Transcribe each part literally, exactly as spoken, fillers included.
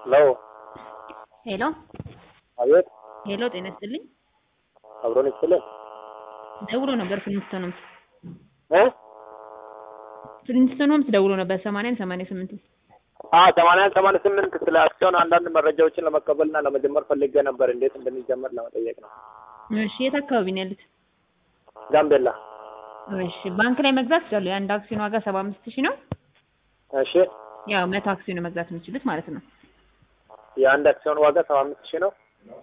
ለው ሄሎ አቤት ሄሎ ጤና ይስጥልኝ አብሮን ይችላል ደውሎ ነበር ፍሊንስቶንም እ ፍሊንስቶንም ደውሎ ነበር ሰማንያ ሰማንያ ስምንት አ ሰማንያ ሰማንያ ስምንት ስለ አክሲዮን አንዳንድ መረጃዎችን ለመቀበልና ለመጀመር ፈልጌ ነበር እንዴት እንደሚጀመር ለመጠየቅ ነው እሺ የት አካባቢ ነው ያሉት ጋምቤላ እሺ ባንክ ላይ መግዛት ይችላሉ የአንድ አክሲዮን ዋጋ ሰባ አምስት ሺህ ነው እሺ ያው መቶ አክሲዮን መግዛት የሚችሉት ማለት ነው የአንድ አክሲዮን ዋጋ ሰባ አምስት ሺህ ነው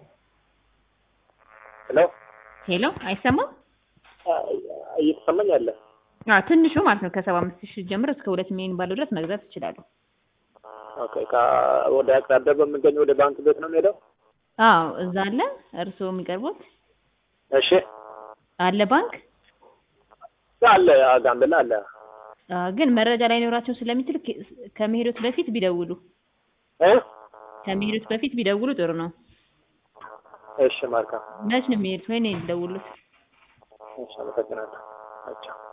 ሄሎ ሄሎ አይሰማም እየተሰማኝ አለ አ ትንሹ ማለት ነው ከሰባ አምስት ሺህ ጀምሮ እስከ ሁለት ሚሊዮን ባለው ድረስ መግዛት ይችላሉ ኦኬ ካ ወደ አቅራቢያ በሚገኝ ወደ ባንክ ቤት ነው የሚሄደው አዎ እዛ አለ እርስዎ የሚቀርቡት እሺ አለ ባንክ አለ ጋምቤላ አለ ግን መረጃ ላይ ኖራቸው ስለሚችል ከመሄዶት በፊት ቢደውሉ እ ከመሄዶት በፊት ቢደውሉ ጥሩ ነው እሺ ማርካ መች ነው የሚሄዱት ወይ ነው ይደውሉት እሺ አመሰግናለሁ አቻ